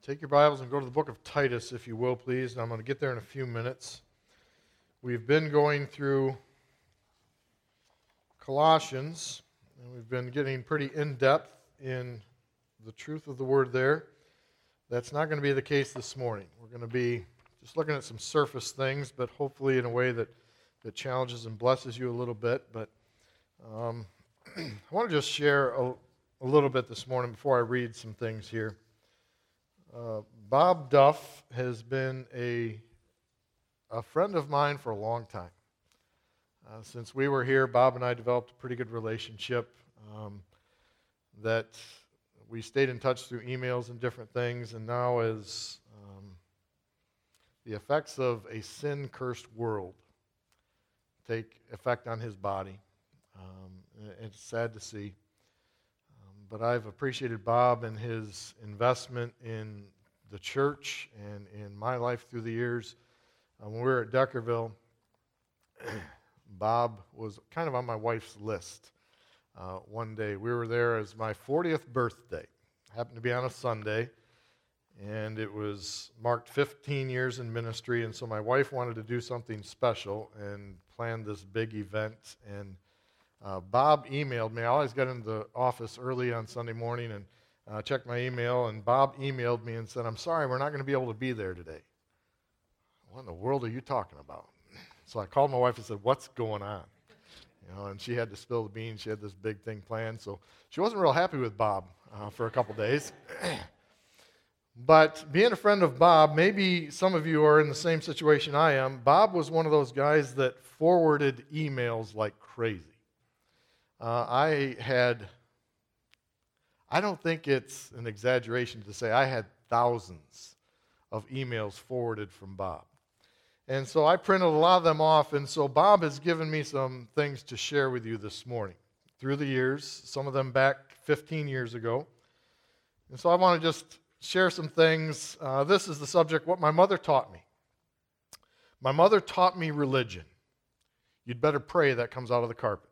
Take your Bibles and go to the book of Titus, if you will, please. And I'm going to get there in a few minutes. We've been going through Colossians, and we've been getting pretty in-depth in the truth of the word there. That's not going to be the case this morning. We're going to be just looking at some surface things, but hopefully in a way that challenges and blesses you a little bit. But I want to just share a little bit this morning before I read some things here. Bob Duff has been a friend of mine for a long time. Since we were here, Bob and I developed a pretty good relationship that we stayed in touch through emails and different things, and now as the effects of a sin-cursed world take effect on his body, it's sad to see. But I've appreciated Bob and his investment in the church and in my life through the years. When we were at Deckerville, Bob was kind of on my wife's list. One day we were there as my 40th birthday. Happened to be on a Sunday, and it was marked 15 years in ministry, and so my wife wanted to do something special and planned this big event. And Bob emailed me. I always got into the office early on Sunday morning and checked my email, and Bob emailed me and said, "I'm sorry, we're not going to be able to be there today." What in the world are you talking about? So I called my wife and said, "What's going on?" And she had to spill the beans. She had this big thing planned, so she wasn't real happy with Bob for a couple days. But being a friend of Bob, maybe some of you are in the same situation I am. Bob was one of those guys that forwarded emails like crazy. I don't think it's an exaggeration to say I had thousands of emails forwarded from Bob. And so I printed a lot of them off, and so Bob has given me some things to share with you this morning through the years, some of them back 15 years ago. And so I want to just share some things. This is the subject, what my mother taught me. My mother taught me religion. You'd better pray that comes out of the carpet.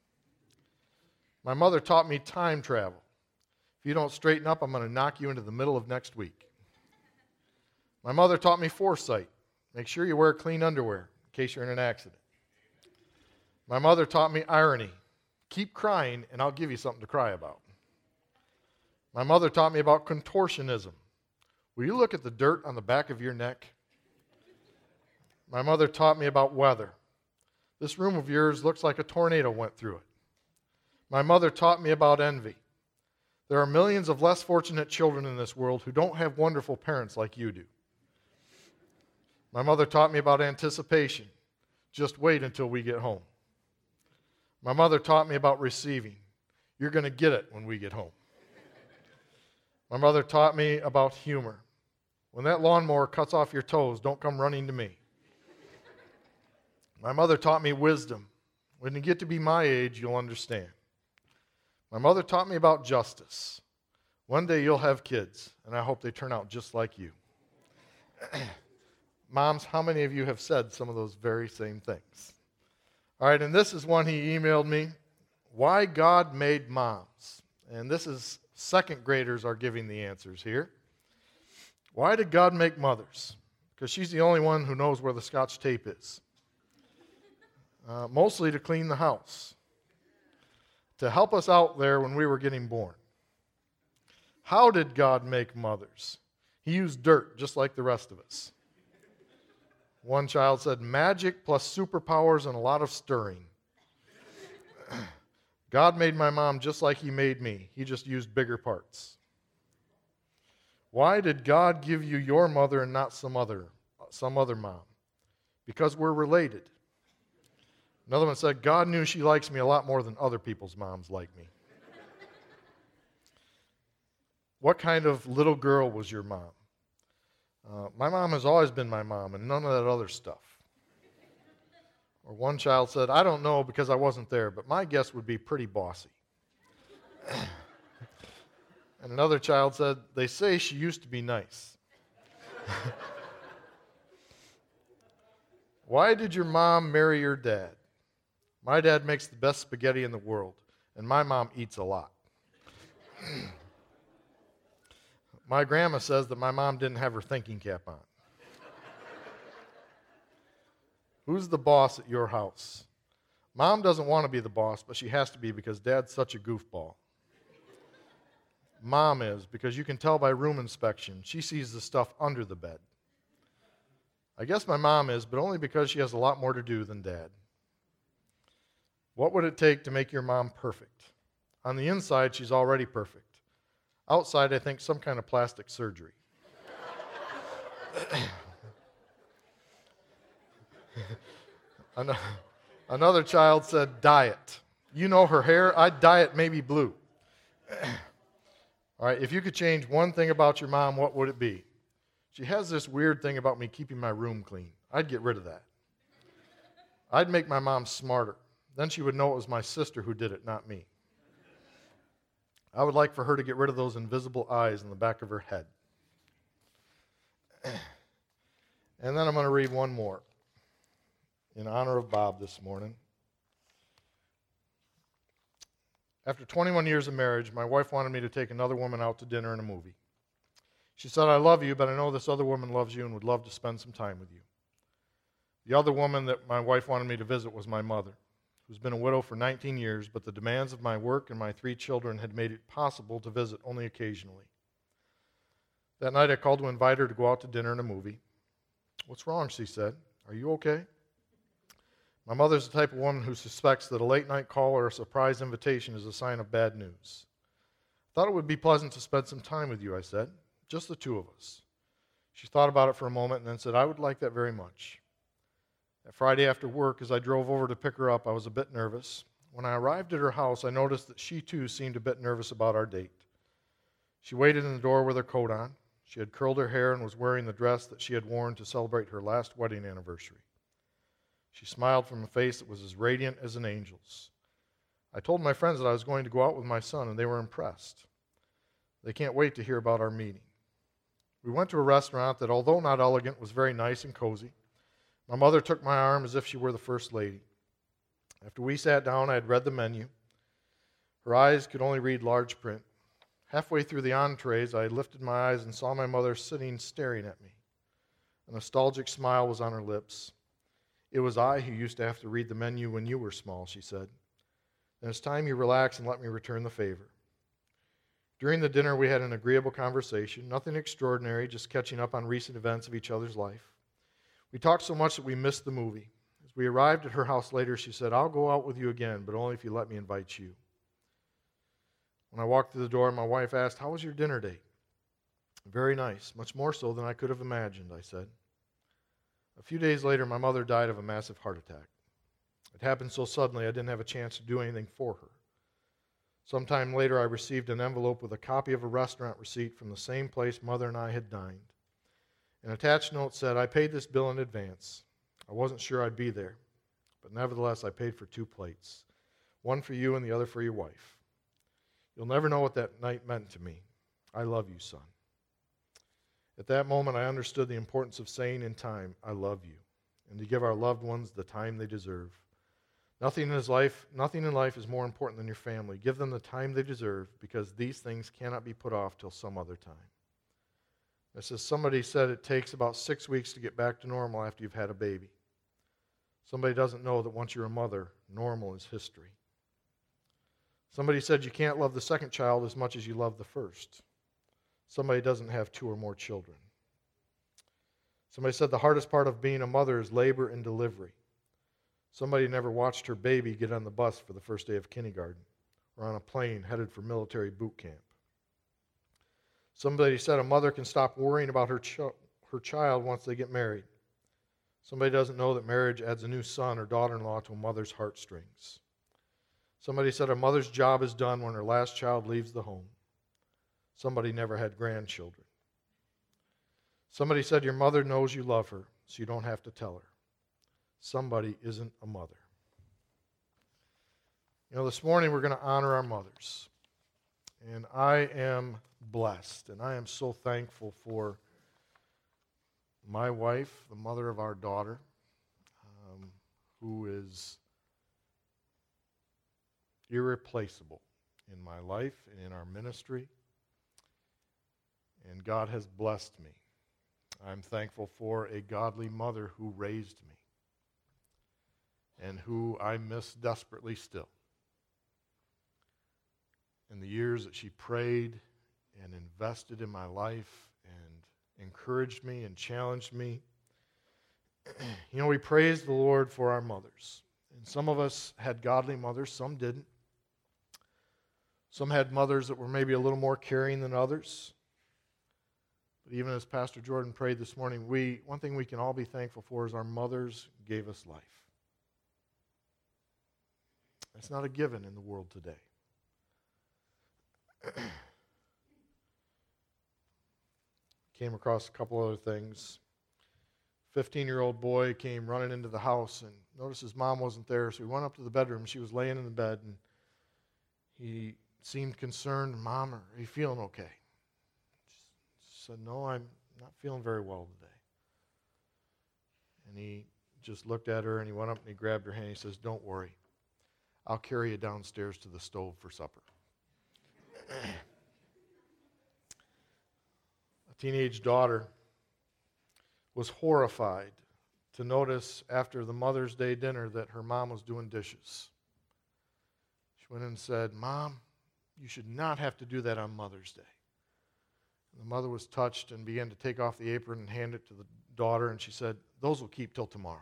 My mother taught me time travel. If you don't straighten up, I'm going to knock you into the middle of next week. My mother taught me foresight. Make sure you wear clean underwear in case you're in an accident. My mother taught me irony. Keep crying and I'll give you something to cry about. My mother taught me about contortionism. Will you look at the dirt on the back of your neck? My mother taught me about weather. This room of yours looks like a tornado went through it. My mother taught me about envy. There are millions of less fortunate children in this world who don't have wonderful parents like you do. My mother taught me about anticipation. Just wait until we get home. My mother taught me about receiving. You're going to get it when we get home. My mother taught me about humor. When that lawnmower cuts off your toes, don't come running to me. My mother taught me wisdom. When you get to be my age, you'll understand. My mother taught me about justice. One day you'll have kids, and I hope they turn out just like you. Moms, how many of you have said some of those very same things? All right, and this is one he emailed me. Why God made moms. And this is second graders are giving the answers here. Why did God make mothers? Because she's the only one who knows where the Scotch tape is. Mostly to clean the house. To help us out there when we were getting born. How did God make mothers? He used dirt just like the rest of us. One child said, magic plus superpowers and a lot of stirring. God made my mom just like he made me. He just used bigger parts. Why did God give you your mother and not some other mom? Because we're related. Another one said, God knew she likes me a lot more than other people's moms like me. What kind of little girl was your mom? My mom has always been my mom and none of that other stuff. Or one child said, I don't know because I wasn't there, but my guess would be pretty bossy. And another child said, they say she used to be nice. Why did your mom marry your dad? My dad makes the best spaghetti in the world, and my mom eats a lot. My grandma says that my mom didn't have her thinking cap on. Who's the boss at your house? Mom doesn't want to be the boss, but she has to be because Dad's such a goofball. Mom is, because you can tell by room inspection. She sees the stuff under the bed. I guess my mom is, but only because she has a lot more to do than Dad. What would it take to make your mom perfect? On the inside, she's already perfect. Outside, I think some kind of plastic surgery. Another child said, diet. You know her hair, I'd dye it maybe blue. All right, if you could change one thing about your mom, what would it be? She has this weird thing about me keeping my room clean. I'd get rid of that. I'd make my mom smarter. Then she would know it was my sister who did it, not me. I would like for her to get rid of those invisible eyes in the back of her head. And then I'm going to read one more in honor of Bob this morning. After 21 years of marriage, my wife wanted me to take another woman out to dinner and a movie. She said, I love you, but I know this other woman loves you and would love to spend some time with you. The other woman that my wife wanted me to visit was my mother, who's been a widow for 19 years, but the demands of my work and my 3 children had made it possible to visit only occasionally. That night I called to invite her to go out to dinner and a movie. What's wrong, she said. Are you okay? My mother's the type of woman who suspects that a late-night call or a surprise invitation is a sign of bad news. I thought it would be pleasant to spend some time with you, I said. Just the 2 of us. She thought about it for a moment and then said, I would like that very much. That Friday after work, as I drove over to pick her up, I was a bit nervous. When I arrived at her house, I noticed that she too seemed a bit nervous about our date. She waited in the door with her coat on. She had curled her hair and was wearing the dress that she had worn to celebrate her last wedding anniversary. She smiled from a face that was as radiant as an angel's. I told my friends that I was going to go out with my son, and they were impressed. They can't wait to hear about our meeting. We went to a restaurant that, although not elegant, was very nice and cozy. My mother took my arm as if she were the first lady. After we sat down, I had read the menu. Her eyes could only read large print. Halfway through the entrees, I lifted my eyes and saw my mother sitting staring at me. A nostalgic smile was on her lips. It was I who used to have to read the menu when you were small, she said. Then it's time you relax and let me return the favor. During the dinner, we had an agreeable conversation, nothing extraordinary, just catching up on recent events of each other's life. We talked so much that we missed the movie. As we arrived at her house later, she said, I'll go out with you again, but only if you let me invite you. When I walked through the door, my wife asked, how was your dinner date? Very nice, much more so than I could have imagined, I said. A few days later, my mother died of a massive heart attack. It happened so suddenly I didn't have a chance to do anything for her. Sometime later, I received an envelope with a copy of a restaurant receipt from the same place Mother and I had dined. An attached note said, I paid this bill in advance. I wasn't sure I'd be there, but nevertheless, I paid for 2 plates, one for you and the other for your wife. You'll never know what that night meant to me. I love you, son. At that moment, I understood the importance of saying in time, I love you, and to give our loved ones the time they deserve. Nothing in life is more important than your family. Give them the time they deserve, because these things cannot be put off till some other time. As somebody said, it takes about 6 weeks to get back to normal after you've had a baby. Somebody doesn't know that once you're a mother, normal is history. Somebody said you can't love the second child as much as you love the first. Somebody doesn't have 2 or more children. Somebody said the hardest part of being a mother is labor and delivery. Somebody never watched her baby get on the bus for the first day of kindergarten or on a plane headed for military boot camp. Somebody said a mother can stop worrying about her child once they get married. Somebody doesn't know that marriage adds a new son or daughter-in-law to a mother's heartstrings. Somebody said a mother's job is done when her last child leaves the home. Somebody never had grandchildren. Somebody said your mother knows you love her, so you don't have to tell her. Somebody isn't a mother. You know, this morning we're going to honor our mothers. And I am blessed, and I am so thankful for my wife, the mother of our daughter, who is irreplaceable in my life and in our ministry. And and God has blessed me. I'm thankful for a godly mother who raised me and who I miss desperately still. In the years that she prayed and invested in my life and encouraged me and challenged me. You know, we praise the Lord for our mothers. And some of us had godly mothers, some didn't. Some had mothers that were maybe a little more caring than others. But even as Pastor Jordan prayed this morning, one thing we can all be thankful for is our mothers gave us life. That's not a given in the world today. Came across a couple other things. 15-year-old boy came running into the house and noticed his mom wasn't there, so he went up to the bedroom. She was laying in the bed, and he seemed concerned. Mom, are you feeling okay? She said, no, I'm not feeling very well today. And he just looked at her, and he went up and he grabbed her hand. He says, don't worry. I'll carry you downstairs to the stove for supper. A teenage daughter was horrified to notice after the Mother's Day dinner that her mom was doing dishes. She went in and said, Mom, you should not have to do that on Mother's Day. And the mother was touched and began to take off the apron and hand it to the daughter, and she said, those will keep till tomorrow.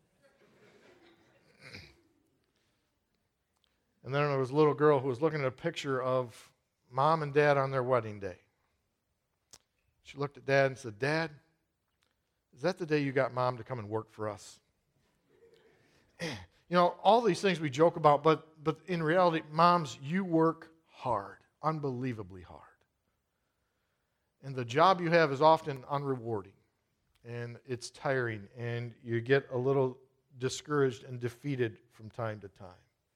And then there was a little girl who was looking at a picture of Mom and Dad on their wedding day. She looked at Dad and said, Dad, is that the day you got Mom to come and work for us? You know, all these things we joke about, but in reality, moms, you work hard, unbelievably hard. And the job you have is often unrewarding, and it's tiring, and you get a little discouraged and defeated from time to time.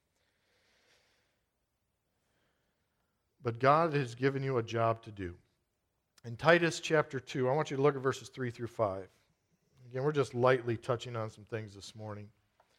But God has given you a job to do. In Titus chapter 2, I want you to look at verses 3 through 5. Again, we're just lightly touching on some things this morning.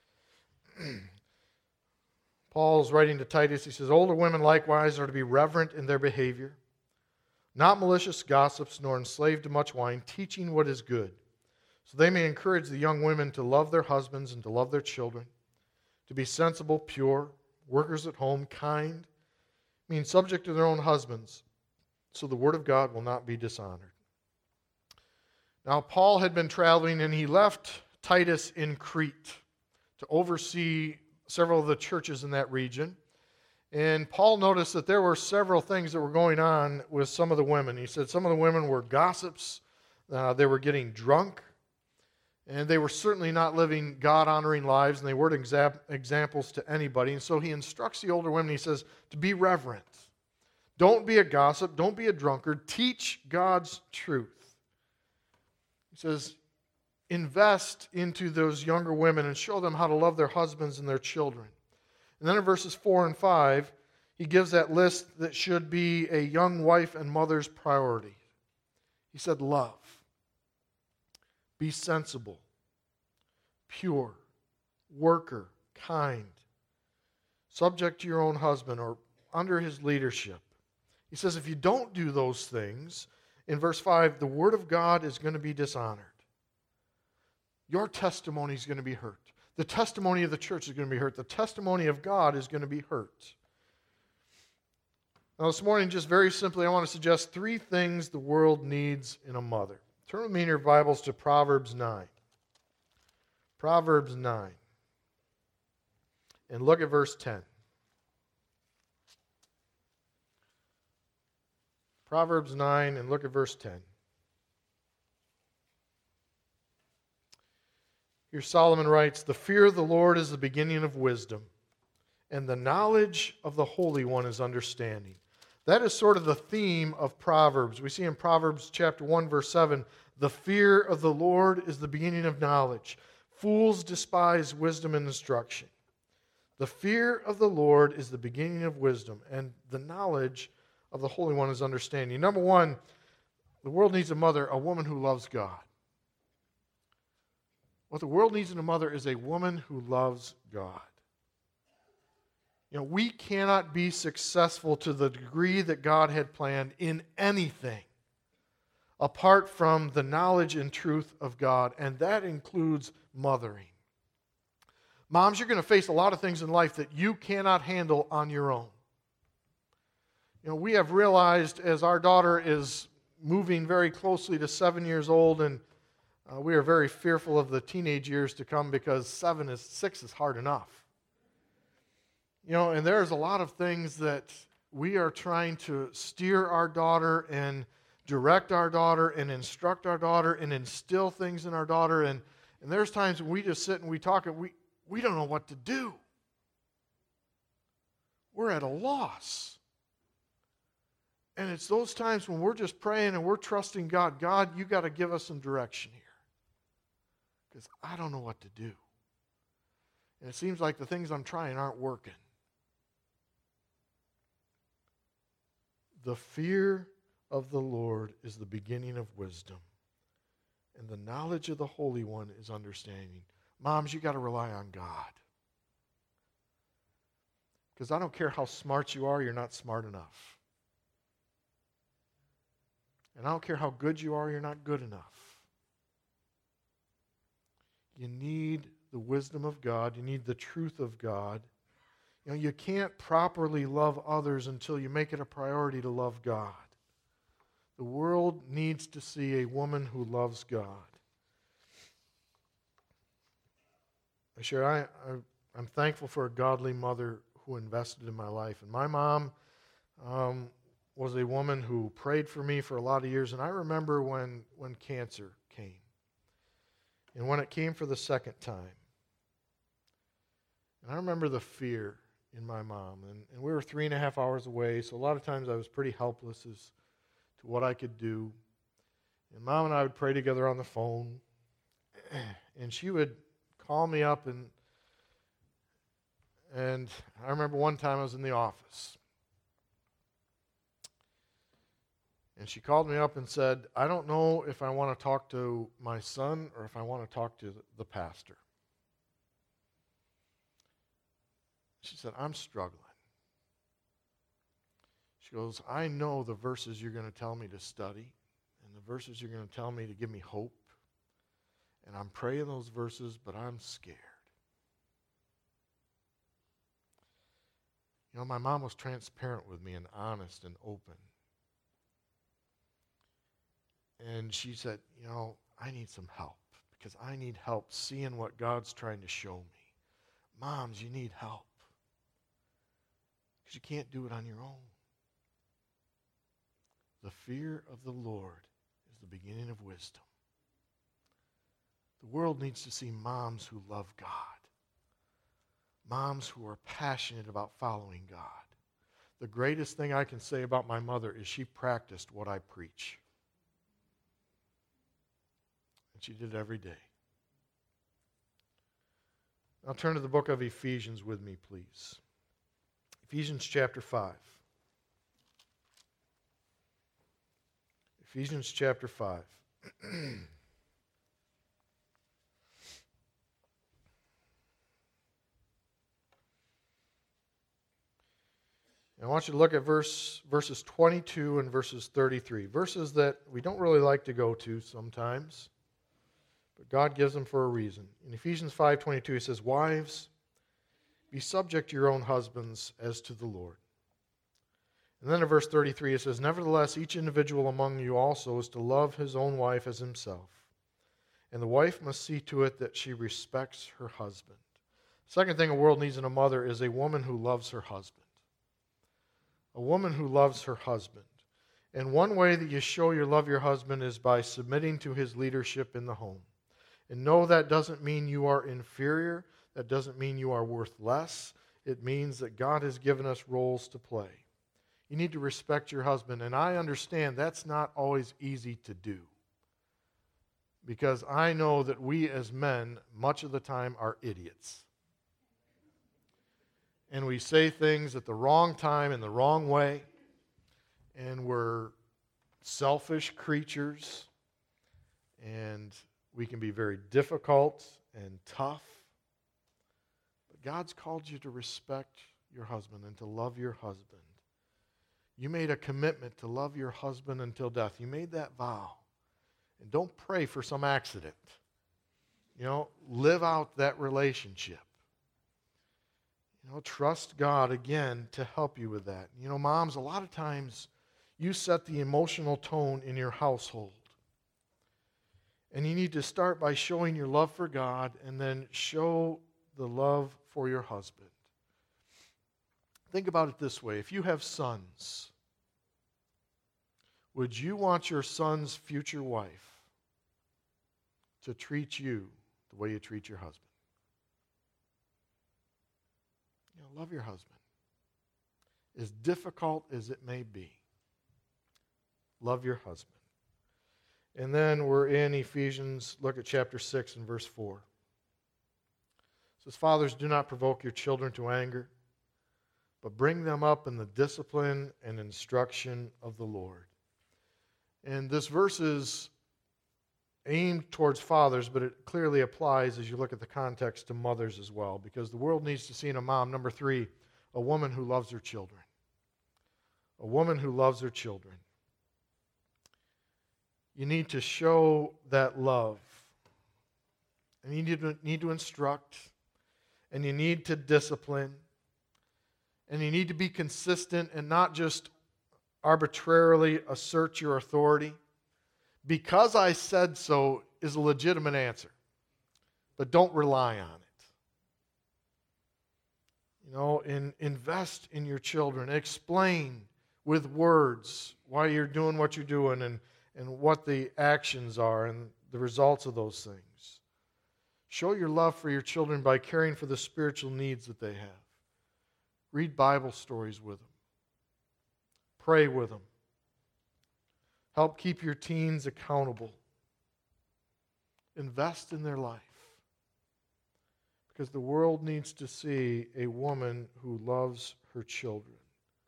Paul's writing to Titus. He says, older women likewise are to be reverent in their behavior, not malicious gossips, nor enslaved to much wine, teaching what is good, so they may encourage the young women to love their husbands and to love their children, to be sensible, pure, workers at home, kind, being subject to their own husbands, so the word of God will not be dishonored. Now, Paul had been traveling, and he left Titus in Crete to oversee several of the churches in that region. And Paul noticed that there were several things that were going on with some of the women. He said some of the women were gossips, they were getting drunk, and they were certainly not living God-honoring lives, and they weren't examples to anybody. And so he instructs the older women, he says, to be reverent. Don't be a gossip. Don't be a drunkard. Teach God's truth. He says, invest into those younger women and show them how to love their husbands and their children. And then in verses 4 and 5, he gives that list that should be a young wife and mother's priority. He said, love. Be sensible, pure, worker, kind, subject to your own husband or under his leadership. He says if you don't do those things, in verse 5, the word of God is going to be dishonored. Your testimony is going to be hurt. The testimony of the church is going to be hurt. The testimony of God is going to be hurt. Now this morning, just very simply, I want to suggest 3 things the world needs in a mother. Turn with me in your Bibles to Proverbs 9. Proverbs 9. And look at verse 10. Proverbs 9 and look at verse 10. Here Solomon writes, the fear of the Lord is the beginning of wisdom, and the knowledge of the Holy One is understanding. That is sort of the theme of Proverbs. We see in Proverbs chapter 1, verse 7, the fear of the Lord is the beginning of knowledge. Fools despise wisdom and instruction. The fear of the Lord is the beginning of wisdom, and the knowledge of the Holy One is understanding. Number 1, the world needs a mother, a woman who loves God. What the world needs in a mother is a woman who loves God. You know, we cannot be successful to the degree that God had planned in anything apart from the knowledge and truth of God, and that includes mothering. Moms, you're going to face a lot of things in life that you cannot handle on your own. We have realized as our daughter is moving very closely to 7 years old, and we are very fearful of the teenage years to come because 6 is hard enough. And there's a lot of things that we are trying to steer our daughter and direct our daughter and instruct our daughter and instill things in our daughter. And there's times when we just sit and we talk and we don't know what to do. We're at a loss. And it's those times when we're just praying and we're trusting God. God, you got to give us some direction here. Because I don't know what to do. And it seems like the things I'm trying aren't working. The fear of the Lord is the beginning of wisdom. And the knowledge of the Holy One is understanding. Moms, you got to rely on God. Because I don't care how smart you are, you're not smart enough. And I don't care how good you are, you're not good enough. You need the wisdom of God. You need the truth of God. You can't properly love others until you make it a priority to love God. The world needs to see a woman who loves God. I'm thankful for a godly mother who invested in my life. And my mom was a woman who prayed for me for a lot of years. And I remember when cancer came. And when it came for the second time. And I remember the fear in my mom. And we were 3.5 hours away, so a lot of times I was pretty helpless as to what I could do. And Mom and I would pray together on the phone. And she would call me up, and I remember one time I was in the office. And she called me up and said, I don't know if I want to talk to my son or if I want to talk to the pastor. She said, I'm struggling. She goes, I know the verses you're going to tell me to study and the verses you're going to tell me to give me hope. And I'm praying those verses, but I'm scared. My mom was transparent with me and honest and open. And she said, I need some help because I need help seeing what God's trying to show me. Moms, you need help because you can't do it on your own. The fear of the Lord is the beginning of wisdom. The world needs to see moms who love God. Moms who are passionate about following God. The greatest thing I can say about my mother is she practiced what I preach. And she did it every day. Now turn to the book of Ephesians with me, please. Ephesians chapter 5. Ephesians chapter 5. I want you to look at verses 22 and verses 33. Verses that we don't really like to go to sometimes, but God gives them for a reason. In Ephesians 5:22, he says, Wives, be subject to your own husbands as to the Lord. And then in verse 33, it says, Nevertheless, each individual among you also is to love his own wife as himself. And the wife must see to it that she respects her husband. Second thing the world needs in a mother is a woman who loves her husband. A woman who loves her husband. And one way that you show you love your husband is by submitting to his leadership in the home. And no, that doesn't mean you are inferior. That doesn't mean you are worth less. It means that God has given us roles to play. You need to respect your husband. And I understand that's not always easy to do. Because I know that we as men, much of the time, are idiots. And we say things at the wrong time in the wrong way. And we're selfish creatures. And we can be very difficult and tough. But God's called you to respect your husband and to love your husband. You made a commitment to love your husband until death. You made that vow. And don't pray for some accident. Live out that relationship. Trust God again to help you with that. Moms, a lot of times you set the emotional tone in your household. And you need to start by showing your love for God and then show the love for your husband. Think about it this way. If you have sons, would you want your son's future wife to treat you the way you treat your husband? Love your husband. As difficult as it may be, love your husband. And then we're in Ephesians, look at chapter 6 and verse 4. It says, "Fathers, do not provoke your children to anger, but bring them up in the discipline and instruction of the Lord." And this verse is aimed towards fathers, but it clearly applies as you look at the context to mothers as well, because the world needs to see in a mom, number 3, a woman who loves her children. A woman who loves her children. You need to show that love. And you need to instruct, and you need to discipline, and you need to be consistent and not just arbitrarily assert your authority. "Because I said so" is a legitimate answer, but don't rely on it. Invest in your children. Explain with words why you're doing what you're doing and what the actions are and the results of those things. Show your love for your children by caring for the spiritual needs that they have. Read Bible stories with them. Pray with them. Help keep your teens accountable. Invest in their life. Because the world needs to see a woman who loves her children.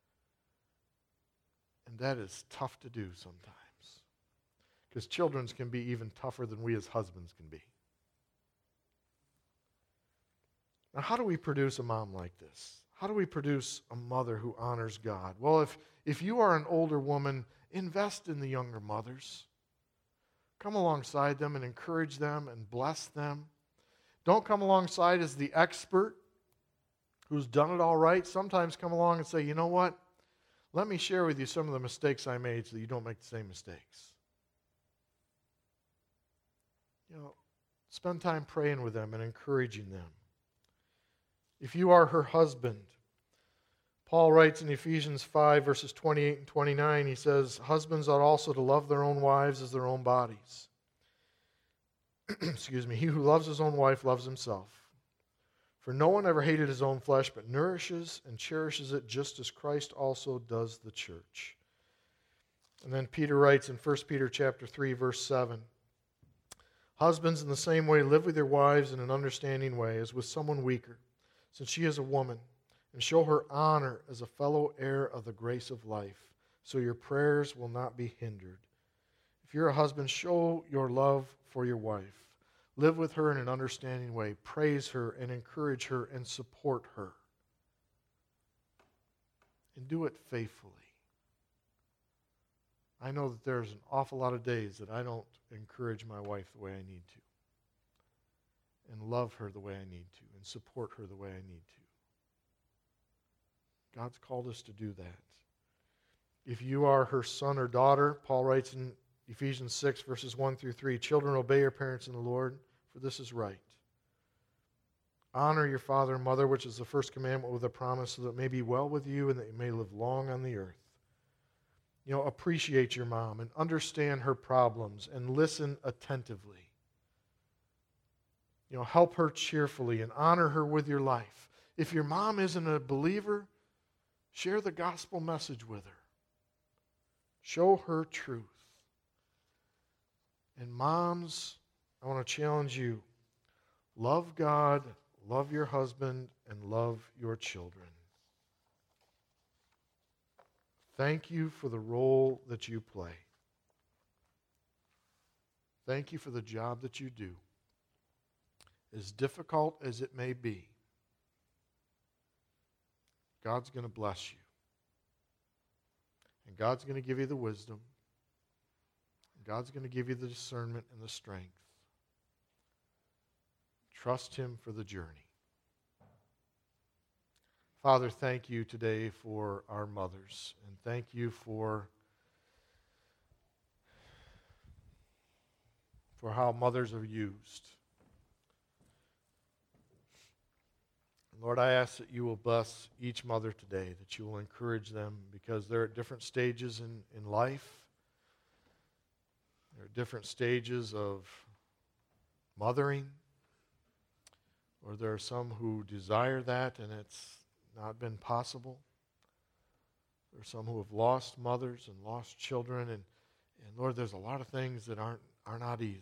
And that is tough to do sometimes. Because children can be even tougher than we as husbands can be. Now, how do we produce a mom like this? How do we produce a mother who honors God? Well, if you are an older woman, invest in the younger mothers. Come alongside them and encourage them and bless them. Don't come alongside as the expert who's done it all right. Sometimes come along and say, "You know what? Let me share with you some of the mistakes I made so that you don't make the same mistakes." Spend time praying with them and encouraging them. If you are her husband, Paul writes in Ephesians 5, verses 28 and 29, he says, "Husbands ought also to love their own wives as their own bodies." Excuse me. "He who loves his own wife loves himself. For no one ever hated his own flesh, but nourishes and cherishes it, just as Christ also does the church." And then Peter writes in 1 Peter chapter 3, verse 7, "Husbands, in the same way, live with your wives in an understanding way, as with someone weaker, since she is a woman, and show her honor as a fellow heir of the grace of life, so your prayers will not be hindered. If you're a husband, show your love for your wife. Live with her in an understanding way. Praise her and encourage her and support her. And do it faithfully." I know that there's an awful lot of days that I don't encourage my wife the way I need to, and love her the way I need to, and support her the way I need to. God's called us to do that. If you are her son or daughter, Paul writes in Ephesians 6, verses 1 through 3, "Children, obey your parents in the Lord, for this is right. Honor your father and mother, which is the first commandment with a promise, so that it may be well with you and that you may live long on the earth." Appreciate your mom and understand her problems and listen attentively. Help her cheerfully and honor her with your life. If your mom isn't a believer, share the gospel message with her. Show her truth. And moms, I want to challenge you. Love God, love your husband, and love your children. Thank you for the role that you play. Thank you for the job that you do. As difficult as it may be, God's going to bless you. And God's going to give you the wisdom. God's going to give you the discernment and the strength. Trust Him for the journey. Father, thank you today for our mothers, and thank you for how mothers are used. Lord, I ask that you will bless each mother today, that you will encourage them, because they're at different stages in life. They're at different stages of mothering. Or there are some who desire that and it's not been possible. There are some who have lost mothers and lost children. And Lord, there's a lot of things that are not easy.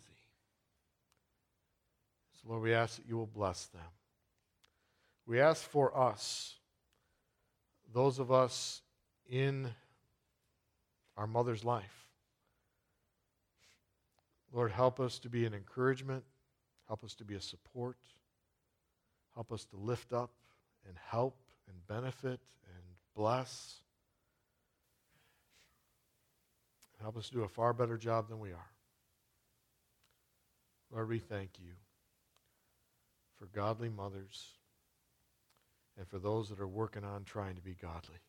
So Lord, we ask that you will bless them. We ask for us, those of us in our mother's life. Lord, help us to be an encouragement. Help us to be a support. Help us to lift up and help and benefit and bless. Help us do a far better job than we are. Lord, we thank you for godly mothers and for those that are working on trying to be godly.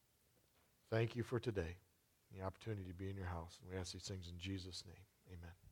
Thank you for today, the opportunity to be in your house. And we ask these things in Jesus' name. Amen.